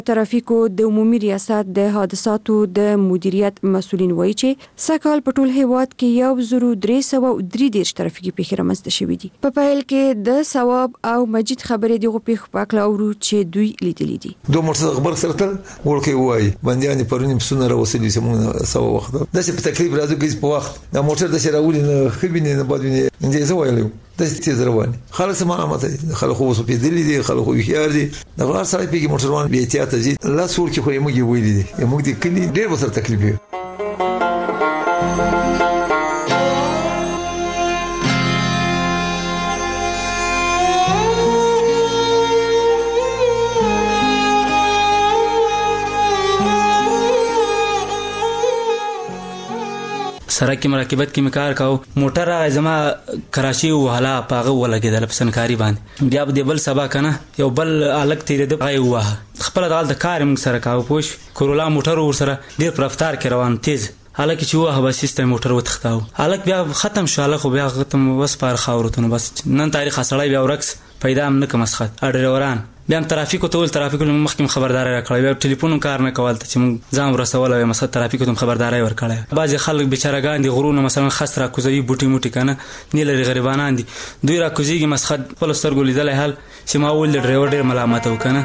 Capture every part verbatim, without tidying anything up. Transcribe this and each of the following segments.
ترافیکو د عمومي ریاست د حادثاتو د مدیریت مسؤلین وایي چې سږ کال په ټول هیواد کې یو زر درې سوه درې دېرش ترافیکي پیښې رامنځته شوې دي. په پیل کې د ثواب او مجید خبرې دغه پیښو په اړه اورو چې دوی لیدلې دي. دوه موټر خبر سره تل ورکه وایي باندې پرونی پسونه راوصلې سمونه سو وخت د څه په تکلیف راځي کې په وخت د موټر د شراولې نه خبینه نه بادونه انځي زه وایلو د تیز روان خلک سمه ماته خلک خو په دلی دي خلک خو خيار دي د غار سره پیګي موټروان به احتیاط دي لا سور کې خو یې موږ ویلي دي موږ دې کلی ډېر وسره تکلیف دی. سرک مراقبت کې مکار کاو موټر زما کراچي وهلا پاغه ولګیدل په سنکاري باندې بیا به بل سبا کنه یو بل الګ تیر د پای وه خپل دال د کار موږ سره کاو پوش کورولا موټر ور سره ډیر پر رفتار کې روان تیز حالکه چې وه به سیستم موټر وتختاو الګ بیا ختم شو الګ بیا ختم وس پر خاورتونه بس نن تاریخ سړی بیا ورکس پیدا هم نه کمسخت اډروران بیا هم ترافیکو ټول ترافیکو مخکې خبرداري راکړی بیا ټلیفون کار نه کول ته چې ځان ورسول او مثلا ترافیکو ته خبرداري ورکړی بعضی خلک بیچارهګان دي غرونه مثلا خسر کوزوي بوټي موټي کنه نیلری غریبانان دي دوی را کوزيږي مسخت خپل سترګو لیدل حال چې ما ول ډرایور ډیر ملامت وکنه.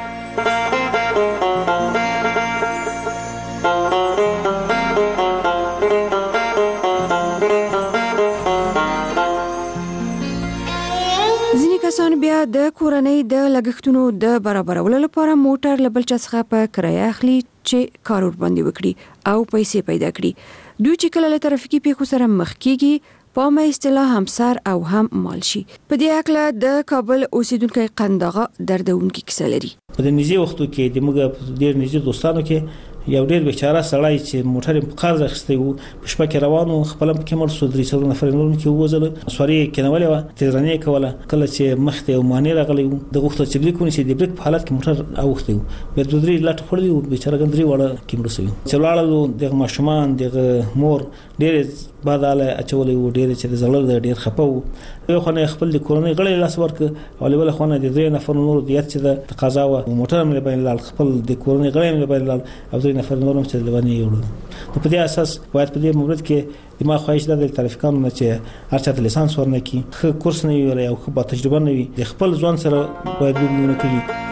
کسان بیا د کورنۍ د لګښتونو د برابرولو لپاره موټر لبل چا څخه په کرایه اخلي چې کار ور باندې وکړي او پیسې پیدا کړي. دوی چې کله له ترافیکي پیښو سره مخ کیږي په ما اصطلاح هم سر او هم مال شي. په دې اړه د کابل اوسیدونکو قندغه دردونکو کیسه لري. په دې نږدې وختو کې د موږ ډېر نږدې دوستانو کې یو ډېر بیچاره سړی چې موټر په قرض اخیستی وو په شپه کې روانو خپل په کمر سو درې څلور نفر نور کې وځل سوري کېنولې و تیزرانې کوله کله چې مخته یو معنی راغلی و د غوښتل چې بریک ونیسي د بریک په حالت کې موټر اوښتی و بیا د درې لاټ خوري و بیچاره ګندري وړه کې مرسوي چلاړو د ماشومان د مور ډېر بداله اچولې و ډېر چې د زړه ډېر خپو یو خو خپل د کورنۍ غړي لاس ورک او له بل خو نه د درې نفر نور د یت چې د تقاضا و موټر مې بین لال خپل د کورنۍ غړي مې بین لال او درې نفر نورم چې لونی یوړو نو په دې اساس باید په دې مورد کې د ما خواهش ده د ترافیکانو نه چې هر چاته لیسانس ورنکي خو کورس نه وي او خو په تجربه نه وي د خپل ځوان سره باید وګورو کوي.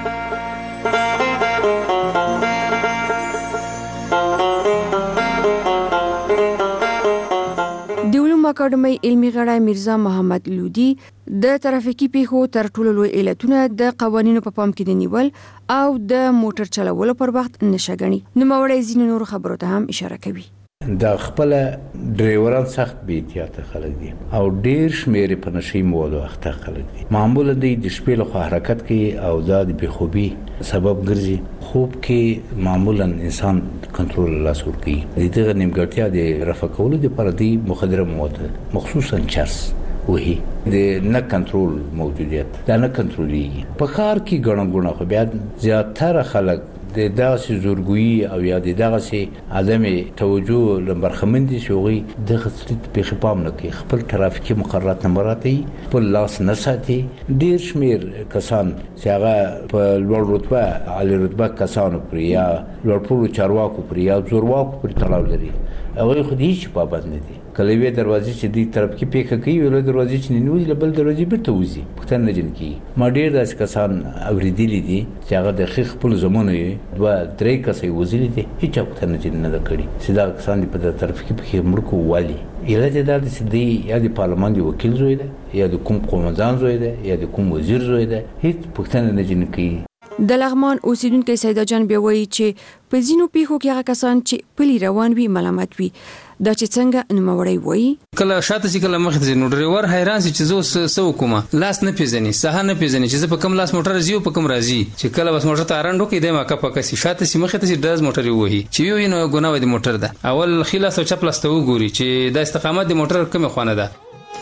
اکاډمي علمي غړی میرزا محمد لودي د ترافیکي پیښو تر ټولو لوی علتونه د قوانینو په پام کې نیول او د موټر چلولو پر وخت نشه غني. نو موري ځینې نور خبرو ته هم اشاره کوي. د خپل ډرایوران سخت بی احتیاط خلک دي او ډیر شمیر په نشي موادو اخته خلک دي معمولا د شپې له حرکت کوي او د بخوبي سبب ګرځي خوب کې معمولا انسان کنټرول لاس ور کوي دغه نیمګړتیا د رفع کولو لپاره دی مخدره مواد مخصوصا چرس وهي د نه کنټرول موجودیت دا نه کنټرولي په خار کې ګڼه ګڼه خو بیا زیاتره خلک د داسې زورګویي او یا د داسې عدم توجه لمرخمندي شوغي د خصلت په خپام نه کې خپل ترافیکي مقررات نمبراتي په لاس نه ساتي ډیر شمیر کسان چې هغه په لوړ رتبه عالی رتبه کسانو پر یا لوړ پوړو چارواکو پر یا زورواکو پر تړاو لري او خو دې چې پابند نه دي کله وی دروازې چې دی طرف کې پیښه کوي ول دروازې چې نه وي بل دروازې بیرته وځي پښتن نه جن کی ما ډیر داس کسان اوریدلې دي چې هغه د خې خپل زمونه دوه درې کسې وځلې دي هیڅ پښتن نه جن نه کړي سیدا کسان په طرف کې په مرکو والی یله د دې سدي یا د پارلمان دی وکیل زوی ده یا د کوم قومندان زوی ده یا د کوم وزیر زوی ده هیڅ پښتن نه جن کی. د لغمان اوسیدونکو سیدا جان بیا وایي چې په ځینو پیښو کې هغه کسان چې پلی روان وي ملامت وي دا چې څنګه نوموړی وایي کله شاته چې کله مخ ته نو ډرایور حیران شي چې زه سو کومه لاس نه پیژني سه نه پیژني چې په کم لاس موټر زیو په کم راځي چې کله بس موټر ته ارانډو کې د ما کا پکې سي شاته سي مخ ته سي داز موټر وي چې یو نو ګناوه د موټر ده اول خلاص او چپلاس ته وګوري چې د استقامت د موټر کومه خونه ده.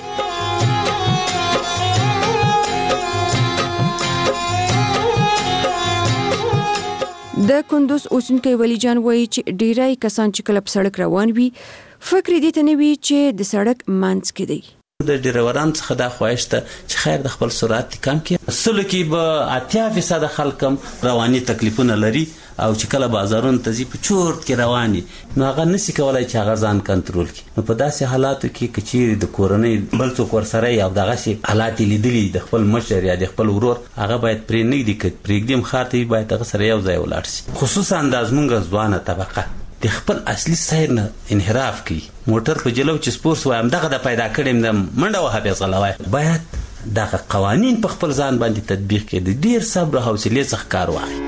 د کندوز اوسونکي ولی جان وایي چې ډیرای کسان چې کله په سړک روان وي فکر دې ته نه وي چې د سړک منځ کې دی د ډریورانو څخه دا خواهش ته چې خیر د خپل سرعت کم کړي. سلو کې به اتیا فیصد خلک هم رواني تکلیفونه لري او چې کله بازارونو ته ځي په چورت کې رواني نو هغه نسی کولای چې هغه ځان کنټرول کړي. نو په داسې حالاتو کې که چیرې د کورنۍ بل څوک ورسره یا دغسې حالات یې لیدلي د خپل مشر یا د خپل ورور هغه باید پرې نه ږدي. که پرېږدي هم ښار ته وي باید هغه سره یو ځای ولاړ شي. خصوصا دا زموږ ځوانه طبقه د خپل اصلي سیر نه انحراف کوي. موټر په جلو چې سپورس وایم دغه د پیدا کړی د منډه وهه فیصله وای. باید دغه قوانین په خپل ځان باندې تطبیق کړي، د ډېر صبر او حوصلې څخه کار واخلي.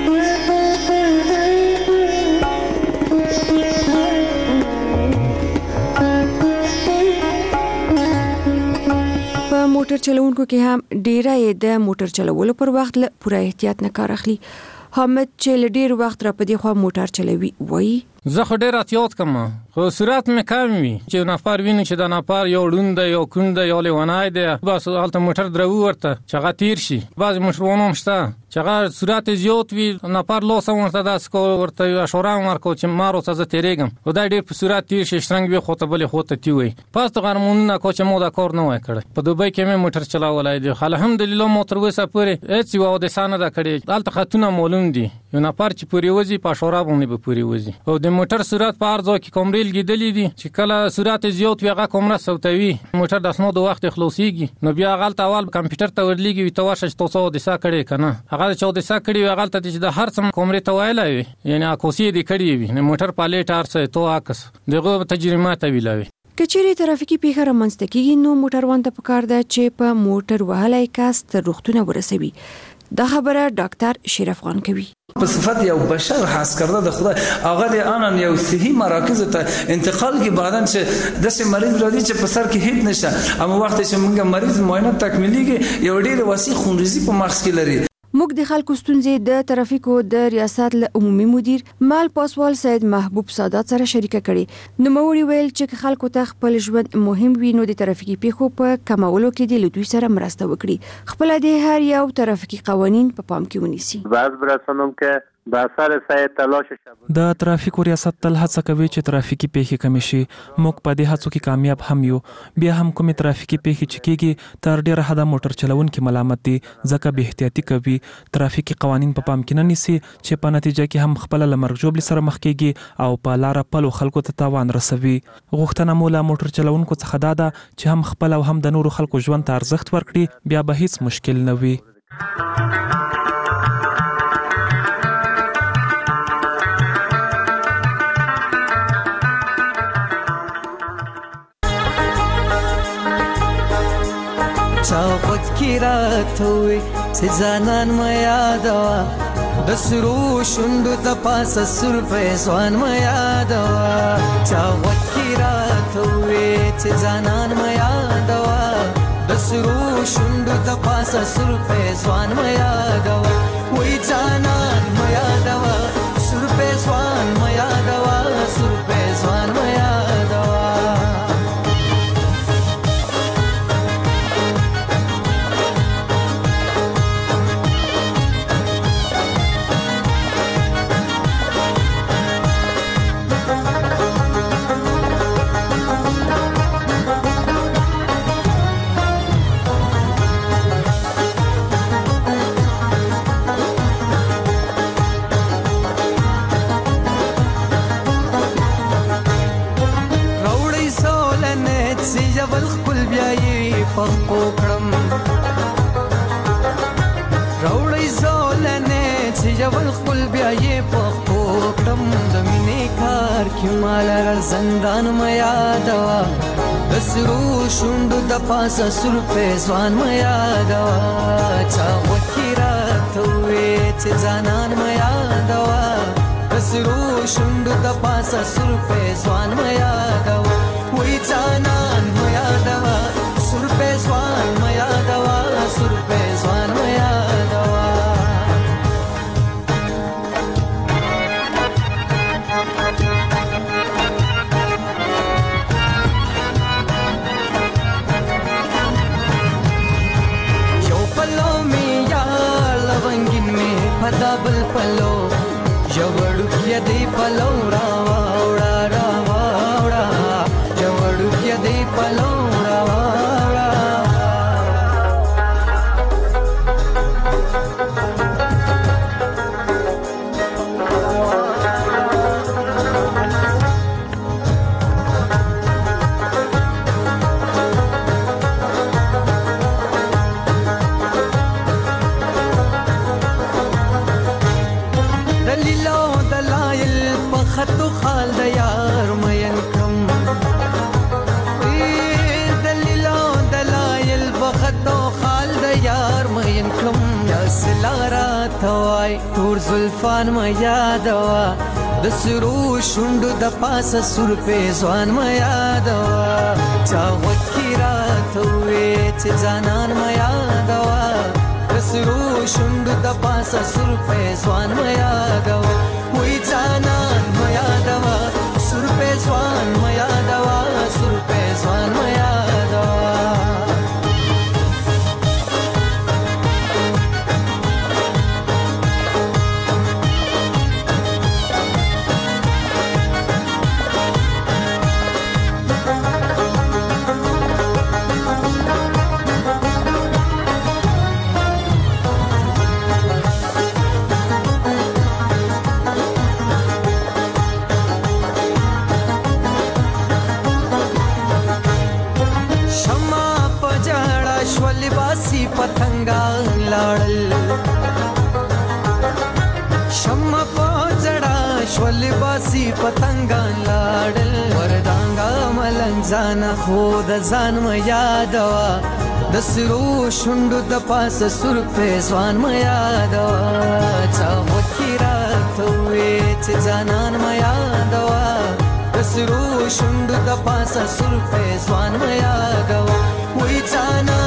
په موټر چلوونکو کې هم ډیره یې د موټر چلولو پر وخت له پوره احتیاط نه کار اخلي. حامد چې له ډیر وخت را پدې خو موټر چلوي وایي زه خو ډیر احتیاط کوم، خو سرعت مې کم وي چې نفر ویني چې د نفر یو ړوند دی یو کون دی یو لیونی دی بس هلته موټر درو ورته چې هغه تیر شي. بعضې موټرونه هم شته چې هغه سرعت زیات وي نفر لاس هم ورته داسې کو ورته اشاره هم ورکړو چې ما روسه زه تېرېږم خو دا ډېر په سرعت تیر شي شرنګ وي خو ته بلې خوا ته تیوي. پس ته غرمونونه کو چې ما دا کار نه وای کړی. په دوبۍ کې مې موټر چلولی دی الحمدلله ما تر اوسه پورې هېڅ یوه حادثه نه ده کړې. هلته خطونه معلوم دي یو نفر چې پورې وځي په اشاره باندې به پورې وځي. او د موټر سرعت په هر ځای کې کامرې لګېدلې دي چې کله سرعت زیات وي هغه کامره صوتوي موټر د اسنادو وخت خلاصېږي نو بیا هغه هلته اول کمپیوټر ته ورلیږي وي ته ورشه چې تاسو حادثه کړې که نه هغه چې حادثه کړې وي هغه هلته چې د هر څه کامرې ته ویلی وي یعنې عکاسي یې دې کړې وي نو موټر پالېټ هر څه تو عکس د هغو تجربه ته ویله وي. که چیرې ترافیکي پیښه رامنځته کېږي نو موټروان ته پکار ده چې په موټر وهلی کس تر روغتونه ورسوي. دا خبره ډاکټر شیر افغان کوي. په صفت یو بشر حس کرده د خدای هغه د آنن یو صحی مراکز ته انتقال کی بعدن چې داسې مریض راځي چې په سر کې هیڅ نشته اما وخت چې موږ مریض معاینه تکمیلیږي یو ډیر وسیع خونریزي په مغز کې لري. موږ د خلکو ستونزې د ترافیکو د ریاست له عمومي مدیر مال پاسوال سید محبوب سادات سره شریکه کړې. نوموړي ویل چې خلکو ته خپل ژوند مهم وي نو د ترافیکي پیښو په کمولو کې د لوی سره مرسته وکړي. خپل د هر یو ترافیکي قوانین په پام کې ونیسي. باز برسنوم که با اثر سعی تلاش شب د ترافیکو ریاست تل هڅه کوي چې ترافیکي پیښې کمې شي. موږ په دې هڅو کې کامیاب هم یو. بیا هم کومې ترافیکي پیښې چې کېږي تر ډېره حده موټر چلوونکي ملامت دي ځکه بې احتیاطي کوي ترافیکي قوانین په پام کې نه نیسي چې په نتیجه کې هم خپله له مرګ ژوبلې سره مخ کېږي او په لاره پلو خلکو ته تاوان رسوي. غوښتنه مو له موټر چلوونکو څخه دا ده چې هم خپل او هم د نورو خلکو ژوند ته ارزښت ورکړي بیا به هیڅ مشکل نه وي. چاوت کی رات ہوئی سزانان ما یادوا د سرو شوندو د پاسه سر فیضوان ما یادوا چاوت کی رات ہوئی سزانان ما یادوا د سرو شوندو د پاسه سر فیضوان ما یادوا وای جانان ما یادوا سر فیضوان ما یادوا سر فیضوان ما یادوا. پخپو کړم راوړی زولنه چې جبل خپل بیا یې پخپو کړم د مینې کار کې مال را زندان ما یادوا د سرو شوندو د پاسه سر فیضوان ما یادوا چا وکی راته وې چې ځانان ما یادوا د سرو شوندو د پاسه سر فیضوان ما یادوا وای ځانان ما یادوا سر فیضوان ما یادوا سر فیضوان ما یادوا. یو پلو می یا لونگین می پدا بل پلو جوړو کې دی پلو راوا وړا راوا وړا جوړو کې دی پلو راوا دلیل او دلایل په خطو خال د یار مین کم دلیل او دلایل په خطو خال د یار مین کم یا سلارا توای تور زلفان ما یادوا د سرو شوندو د پاسه سر په ځوان ما یادوا چا وکیرا توې چې ځانان ما یادوا د سرو شوندو د پاسه سر په ځوان ما یادوا وې ځانان ما یادوا سر په ځوان ما یادوا سر په ځوان ما یادوا پتنګا لاړل شمع پوجړا شول باسي پتنګا لاړل وردانګا ملنګ ځان خود ځان م یادوا د سرو شوندو د پاسه سر په ځوان م یادوا چا وکیرا توې چې ځانان م یادوا د سرو شوندو د پاسه سر په ځوان م یادوا وې ځان